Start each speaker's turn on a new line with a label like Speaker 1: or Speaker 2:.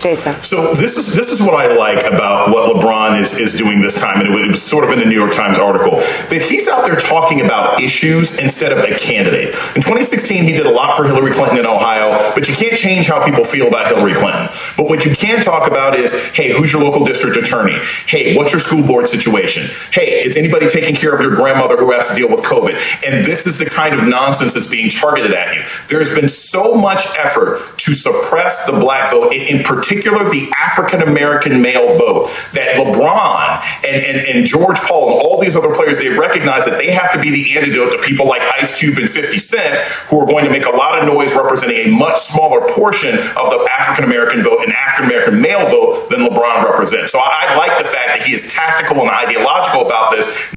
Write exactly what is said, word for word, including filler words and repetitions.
Speaker 1: Jason.
Speaker 2: So this is this is what I like about what LeBron is is doing this time, and it was, it was sort of in the New York Times article, that he's out there talking about issues instead of a candidate. In twenty sixteen, he did a lot for Hillary Clinton in Ohio, but you can't change how people feel about Hillary Clinton. But what you can talk about is, hey, who's your local district attorney? Hey, what's your school board situation? Hey, is anybody taking care of your grandmother who has to deal with COVID? And this is the kind of nonsense that's being targeted at you. There's been so much effort to suppress the black vote, in particular the African-American male vote, that LeBron and, and, and George Paul and all these other players, they recognize that they have to be the antidote to people like Ice Cube and fifty Cent, who are going to make a lot of noise representing a much smaller portion of the African-American vote and African-American male vote than LeBron represents. So I, I like the fact that he is tactical and ideological about this,